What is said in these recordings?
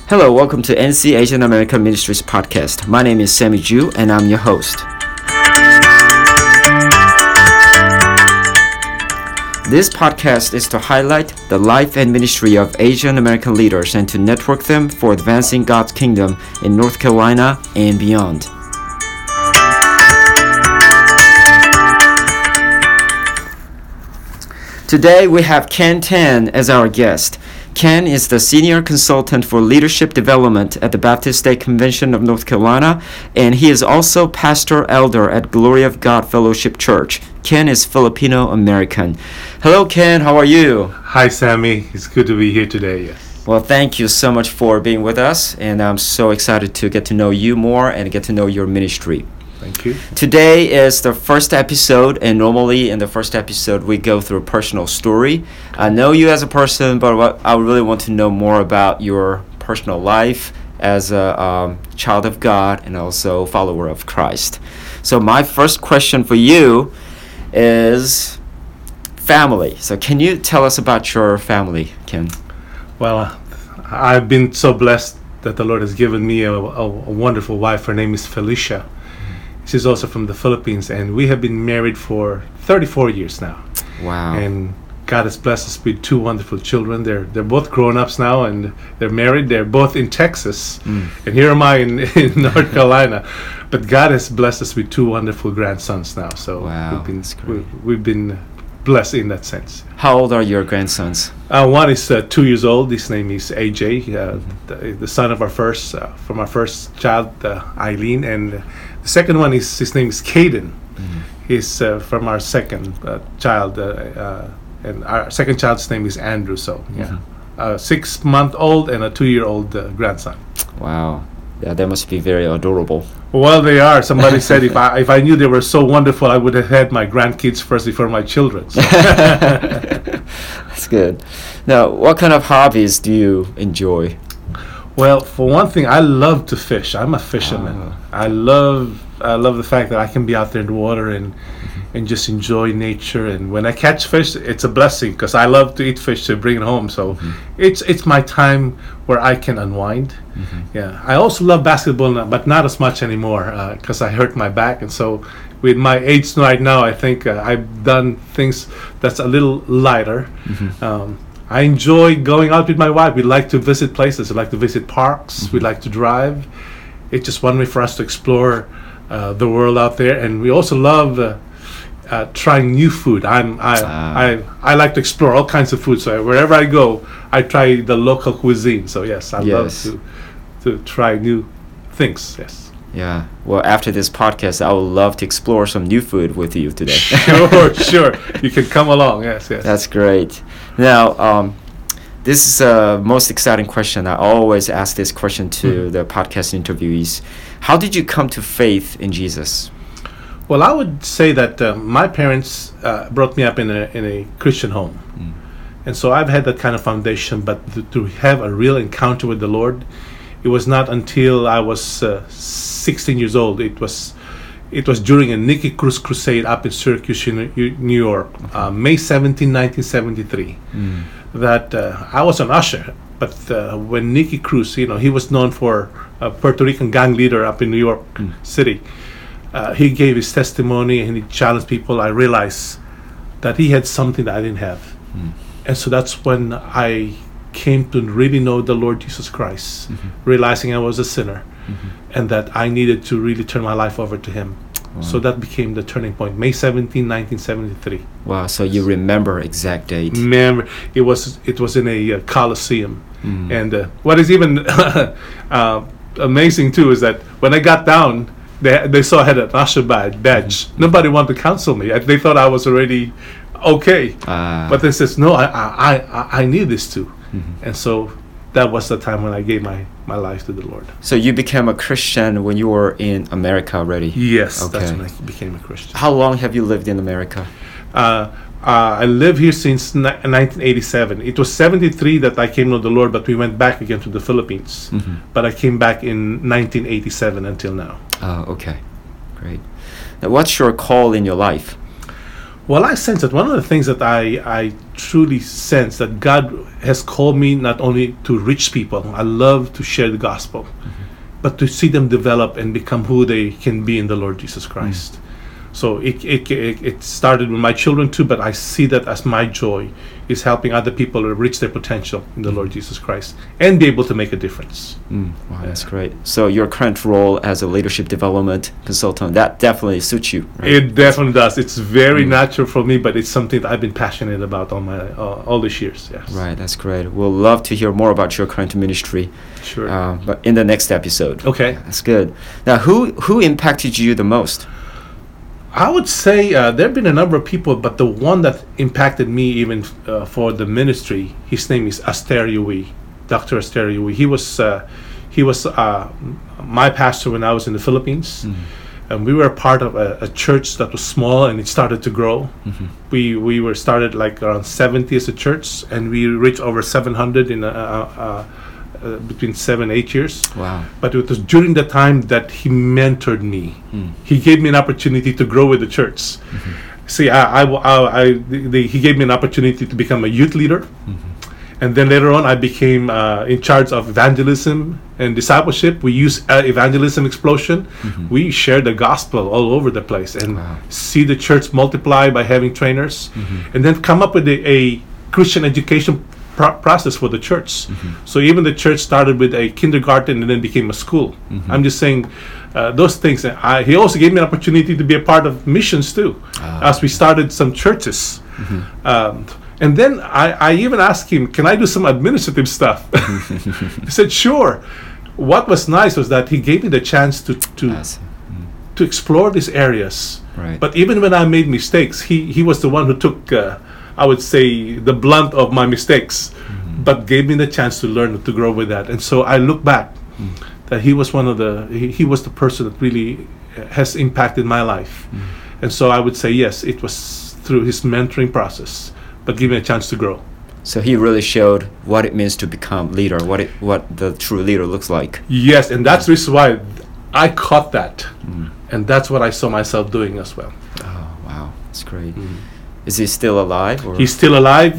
Hello, welcome to NC Asian American Ministries podcast. My name is Sammy Ju, and I'm your host. This podcast is to highlight the life and ministry of Asian American leaders and to network them for advancing God's kingdom in North Carolina and beyond. Today we have Ken Tan as our guest. Ken is the Senior Consultant for Leadership Development at the Baptist State Convention of North Carolina, and he is also Pastor Elder at Glory of God Fellowship Church. Ken is Filipino American. Hello, Ken. How are you? Hi, Sammy. It's good to be here today. Yes. Well, thank you so much for being with us, and I'm so excited to get to know you more and get to know your ministry. Thank you. Today is the first episode, and normally in the first episode we go through a personal story. I know you as a person, but I really want to know more about your personal life as a child of God and also follower of Christ. So my first question for you is family. So can you tell us about your family, Ken? Well, I've been so blessed that the Lord has given me a wonderful wife. Her name is Felicia. She's also from the Philippines, and we have been married for 34 years now. Wow. And God has blessed us with two wonderful children. They're both grown-ups now, and they're married. They're both in Texas, and here am I in North Carolina. But God has blessed us with two wonderful grandsons now. So wow, we've been blessed in that sense. How old are your grandsons? One is 2 years old. His name is AJ, the son of our first child, Eileen, and the second one his name is Caden. He's from our second child, and our second child's name is Andrew. So a 6-month-old and a 2-year-old grandson. Wow, yeah, they must be very adorable. Well, they are. Somebody said if I knew they were so wonderful, I would have had my grandkids first before my children. So. That's good. Now, what kind of hobbies do you enjoy? Well, for one thing, I love to fish. I'm a fisherman. I love the fact that I can be out there in the water and just enjoy nature. And when I catch fish, it's a blessing because I love to eat fish to bring it home. So it's my time where I can unwind. Yeah, I also love basketball, but not as much anymore because I hurt my back. And so with my age right now, I think I've done things that's a little lighter. I enjoy going out with my wife. We like to visit places. We like to visit parks. We like to drive. It's just one way for us to explore the world out there. And we also love trying new food. I like to explore all kinds of food. So wherever I go, I try the local cuisine. So yes, I love to try new things. Yes. Yeah. Well, after this podcast, I would love to explore some new food with you today. Sure. You can come along. Yes. That's great. Now, this is the most exciting question. I always ask this question to the podcast interviewees. How did you come to faith in Jesus? Well, I would say that my parents brought me up in a Christian home. And so I've had that kind of foundation, but to have a real encounter with the Lord, it was not until I was 16 years old. It was during a Nicky Cruz crusade up in Syracuse, New York, May 17, 1973, that I was an usher. But when Nicky Cruz, he was known for a Puerto Rican gang leader up in New York City. He gave his testimony and he challenged people. I realized that he had something that I didn't have. And so that's when I came to really know the Lord Jesus Christ, realizing I was a sinner and that I needed to really turn my life over to Him. Wow. So that became the turning point, May 17, 1973. Wow, so you remember exact date. Remember, it was in a Coliseum. And what is even amazing too is that when I got down, they saw I had an usher badge. Nobody wanted to counsel me. They thought I was already okay. But they says, no, I need this too. And so that was the time when I gave my life to the Lord. So you became a Christian when you were in America already? Yes, that's when I became a Christian. How long have you lived in America? I live here since 1987. It was 73 that I came to the Lord, but we went back again to the Philippines. But I came back in 1987 until now. Oh, okay. Great. Now, what's your call in your life? Well, I sense that one of the things that I truly sense that God has called me not only to reach people, I love to share the gospel, but to see them develop and become who they can be in the Lord Jesus Christ. So it started with my children too, but I see that as my joy is helping other people to reach their potential in the Lord Jesus Christ and be able to make a difference. Wow, that's great. So your current role as a leadership development consultant, that definitely suits you, right? It definitely does. It's very natural for me, but it's something that I've been passionate about all these years. Yes. Right, that's great. We'll love to hear more about your current ministry. Sure. But in the next episode. Okay. That's good. Now, who impacted you the most? I would say there have been a number of people, but the one that impacted me even for the ministry, his name is Aster Yui, Dr. Aster Yui. He was my pastor when I was in the Philippines, and we were a part of a church that was small, and it started to grow. We were started like around 70 as a church, and we reached over 700 in between 7-8 years. Wow. But it was during the time that he mentored me. He gave me an opportunity to grow with the church. See, he gave me an opportunity to become a youth leader. And then later on, I became in charge of evangelism and discipleship. We use Evangelism Explosion. We share the gospel all over the place and see the church multiply by having trainers. And then come up with a Christian education process for the church. So even the church started with a kindergarten and then became a school. I'm just saying those things. He also gave me an opportunity to be a part of missions too, as we started some churches. And then I even asked him, can I do some administrative stuff? He said, sure. What was nice was that he gave me the chance to explore these areas. Right. But even when I made mistakes, he was the one who took I would say the blunt of my mistakes, but gave me the chance to learn to grow with that. And so I look back that he was he was the person that really has impacted my life. And so I would say yes, it was through his mentoring process, but give me a chance to grow. So he really showed what it means to become leader, what the true leader looks like. Yes, and that's the reason why I caught that, and that's what I saw myself doing as well. Oh wow, that's great. Is he still alive? Or? He's still alive.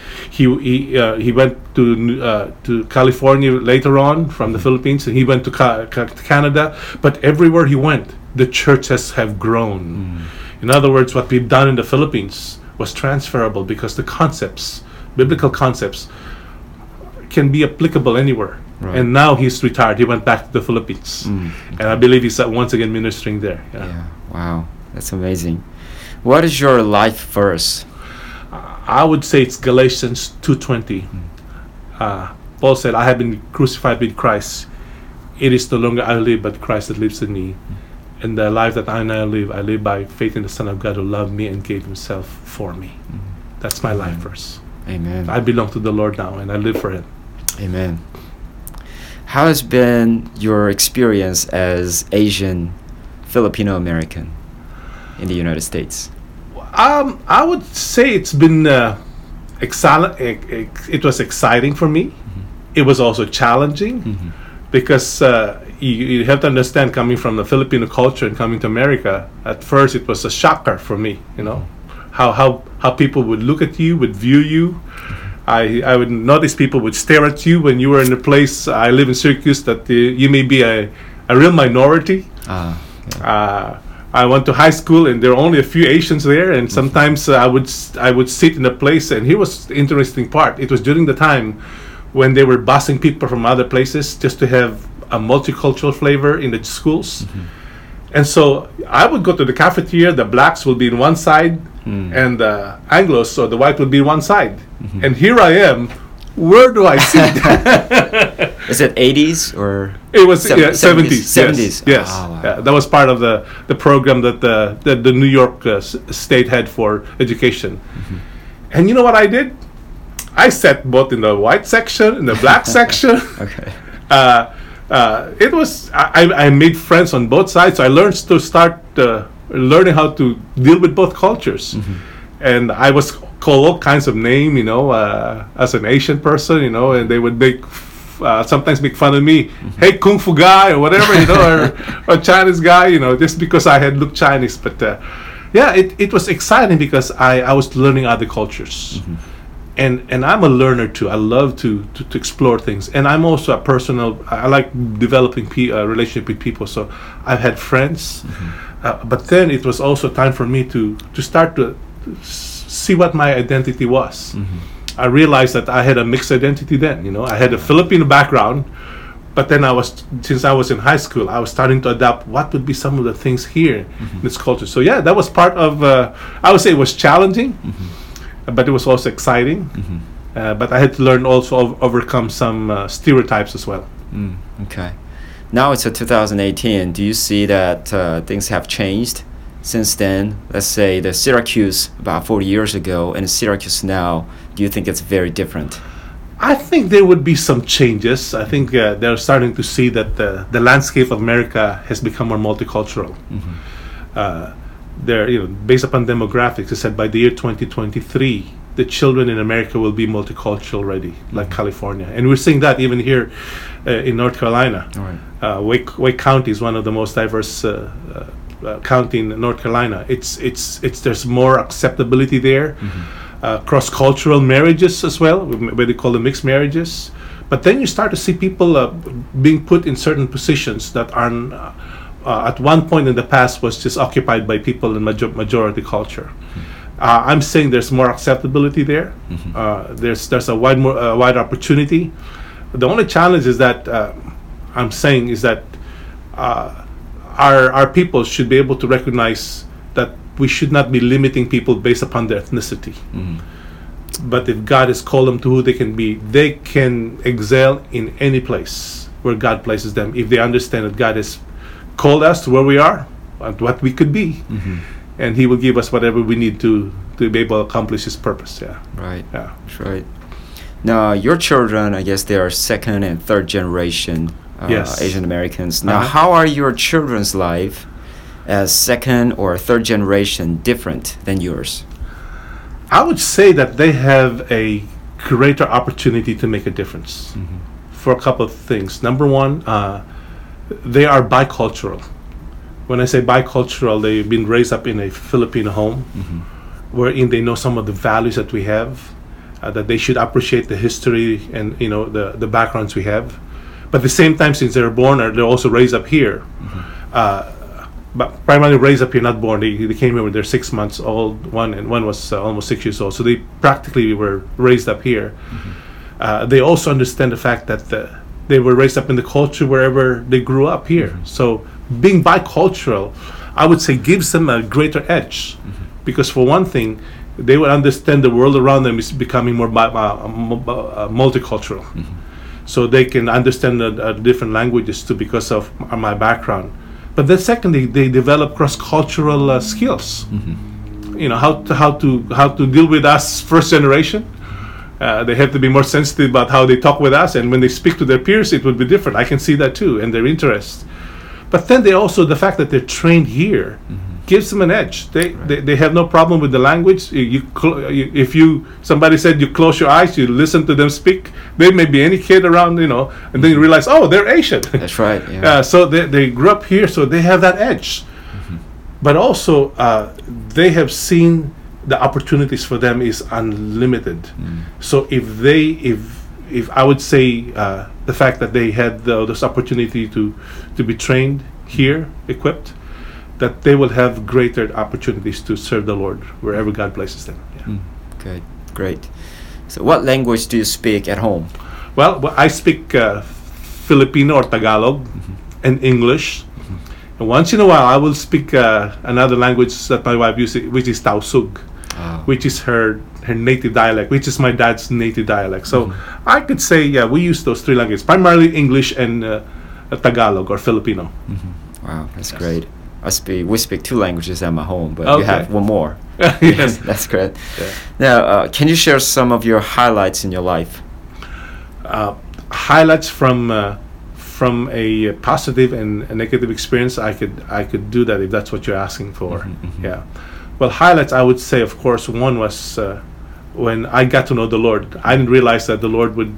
He went to California later on from the Philippines, and he went to Canada. But everywhere he went, the churches have grown. In other words, what we've done in the Philippines was transferable because the concepts, biblical concepts, can be applicable anywhere. Right. And now he's retired. He went back to the Philippines, and I believe he's once again ministering there. Yeah. Wow, that's amazing. What is your life verse? I would say it's Galatians 2:20. Paul said, I have been crucified with Christ. It is no longer I live, but Christ that lives in me. And the life that I now live, I live by faith in the Son of God who loved me and gave himself for me. That's my life verse. Amen. I belong to the Lord now, and I live for him. Amen. How has been your experience as Asian Filipino American in the United States? I would say it's been it was exciting for me. It was also challenging because you have to understand, coming from the Filipino culture and coming to America, at first it was a shocker for me, you know, how people would look at you, would view you. I would notice people would stare at you when you were in a place. I live in Syracuse, that you may be a real minority. I went to high school, and there were only a few Asians there, and sometimes I would sit in a place, and here was the interesting part. It was during the time when they were busing people from other places just to have a multicultural flavor in the schools. And so I would go to the cafeteria, the blacks will be in one side, and the Anglos, or the white, would be in one side. And here I am. Where do I sit? Is it 80s or? It was 70s. 70s. Yes. Oh, wow. Yeah, that was part of the program that the New York state had for education. And you know what I did? I sat both in the white section and the black section. Okay. It was I made friends on both sides. So I learned to start learning how to deal with both cultures, and I was called all kinds of names, you know, as an Asian person, you know, and they would sometimes make fun of me. Hey, Kung Fu guy, or whatever, you know, or Chinese guy, you know, just because I had looked Chinese. But Yeah, it was exciting because I was learning other cultures. And I'm a learner too. I love to explore things, and I'm also a personal. I like developing relationship with people. So I've had friends, but then it was also time for me to start to see what my identity was. I realized that I had a mixed identity then. You know, I had a Filipino background, but then since I was in high school, I was starting to adapt what would be some of the things here in this culture. So yeah, that was part of. I would say it was challenging. But it was also exciting. But I had to learn also overcome some stereotypes as well. Okay. Now it's 2018. Do you see that things have changed since then? Let's say the Syracuse about 40 years ago and Syracuse now. Do you think it's very different? I think there would be some changes. I think they're starting to see that the landscape of America has become more multicultural. Based upon demographics, it said by the year 2023, the children in America will be multicultural already, like California, and we're seeing that even here in North Carolina. Wake County is one of the most diverse county in North Carolina. It's there's more acceptability there, cross-cultural marriages as well, where they call them mixed marriages. But then you start to see people being put in certain positions that aren't. At one point in the past was just occupied by people in majority culture. I'm saying there's more acceptability there. There's a wide opportunity. The only challenge is that I'm saying is that our people should be able to recognize that we should not be limiting people based upon their ethnicity. But if God has called them to who they can be, they can excel in any place where God places them if they understand that God has called us to where we are and what we could be, and He will give us whatever we need to be able to accomplish His purpose. Right. That's right. Now your children, I guess they are second and third generation Asian Americans. Now how are your children's life as second or third generation different than yours? I would say that they have a greater opportunity to make a difference for a couple of things. Number one, they are bicultural. When I say bicultural, they've been raised up in a Filipino home, wherein they know some of the values that we have, that they should appreciate the history and the backgrounds we have. But at the same time, since they're born, they're also raised up here. But primarily raised up here, not born. They came here when they're 6 months old. One was almost 6 years old. So they practically were raised up here. They also understand the fact that they were raised up in the culture wherever they grew up here. So being bicultural, I would say, gives them a greater edge. Because for one thing, they would understand the world around them is becoming more multicultural. So they can understand the different languages too because of my background. But then secondly, they develop cross-cultural skills. How to deal with us first generation. They have to be more sensitive about how they talk with us, and when they speak to their peers, it would be different. I can see that too, and their interest. But then they also, the fact that they're trained here gives them an edge. They have no problem with the language. If somebody said you close your eyes, you listen to them speak. They may be any kid around, and then you realize, oh, they're Asian. That's right. Yeah. So they grew up here, so they have that edge. But also, they have seen the opportunities for them is unlimited. So if I would say the fact that they had this opportunity to be trained here, equipped, that they will have greater opportunities to serve the Lord wherever God places them. Okay, great. So what language do you speak at home? Well, I speak Filipino or Tagalog and English. And once in a while, I will speak another language that my wife uses, which is Tausug, which is her native dialect, which is my dad's native dialect. So I could say, we use those three languages, primarily English and Tagalog or Filipino. Wow, that's great. We speak two languages at my home, but you have one more. Yes, that's great. Now, can you share some of your highlights in your life? Highlights from a positive and a negative experience. I could do that if that's what you're asking for. Yeah. Well, highlights, I would say, of course, one was when I got to know the Lord. I didn't realize that the Lord would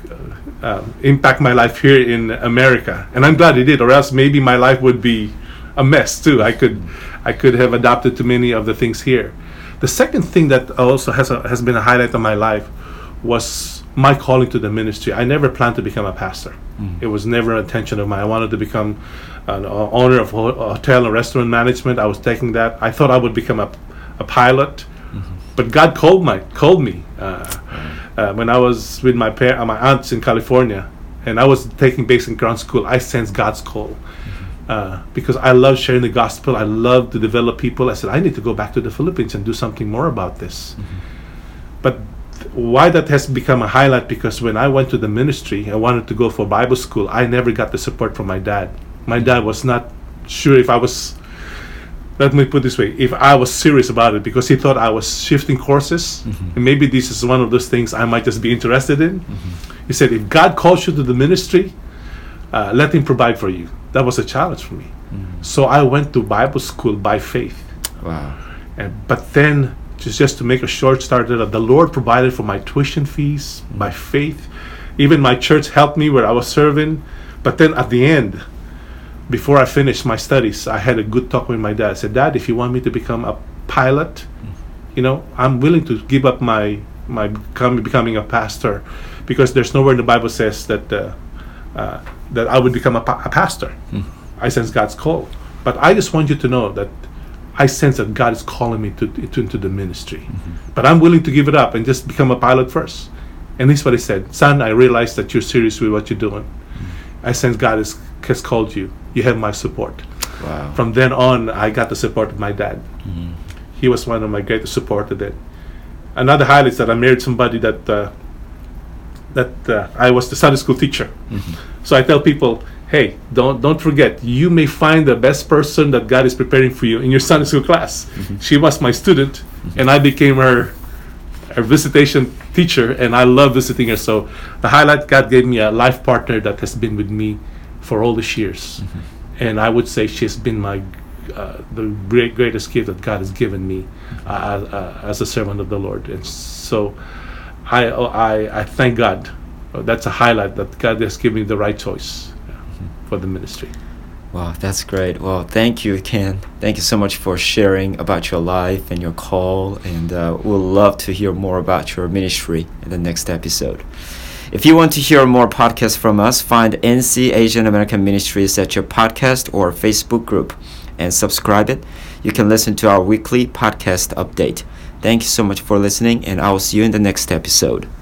impact my life here in America, and I'm glad He did, or else maybe my life would be a mess too. I could have adapted to many of the things here. The second thing that also has been a highlight of my life was my calling to the ministry. I never planned to become a pastor. It was never an intention of mine. I wanted to become an owner of hotel and restaurant management. I was taking that. I thought I would become a pilot, but God called me when I was with my aunts in California, and I was taking basic ground school. I sensed God's call because I love sharing the gospel. I love to develop people. I said, I need to go back to the Philippines and do something more about this. But why that has become a highlight, because when I went to the ministry, I wanted to go for Bible school. I never got the support from my dad. My dad was not sure if I was, let me put it this way, if I was serious about it, because he thought I was shifting courses, and maybe this is one of those things I might just be interested in. He said, if God calls you to the ministry, let him provide for you. That was a challenge for me. So I went to Bible school by faith. Wow. But then, just to make a short start, the Lord provided for my tuition fees by faith. Even my church helped me where I was serving. But then at the end, before I finished my studies, I had a good talk with my dad. I said, Dad, if you want me to become a pilot, I'm willing to give up my becoming a pastor, because there's nowhere in the Bible says that that I would become a pastor. I sense God's call. But I just want you to know that I sense that God is calling me into the ministry. But I'm willing to give it up and just become a pilot first. And this is what he said. Son, I realize that you're serious with what you're doing. I sense God has called you. You have my support. Wow. From then on, I got the support of my dad. He was one of my greatest supporters then. Another highlight is that I married somebody that I was the Sunday school teacher. So I tell people, hey, don't forget, you may find the best person that God is preparing for you in your Sunday school class. She was my student, and I became her visitation teacher, and I love visiting her. So the highlight, God gave me a life partner that has been with me for all these years. And I would say she's been my the greatest gift that God has given me as a servant of the Lord. And so I thank God. That's a highlight, that God has given me the right choice for the ministry. Wow, that's great. Well, thank you, Ken. Thank you so much for sharing about your life and your call, and we'll love to hear more about your ministry in the next episode. If you want to hear more podcasts from us, find NC Asian American Ministries at your podcast or Facebook group and subscribe it. You can listen to our weekly podcast update. Thank you so much for listening, and I will see you in the next episode.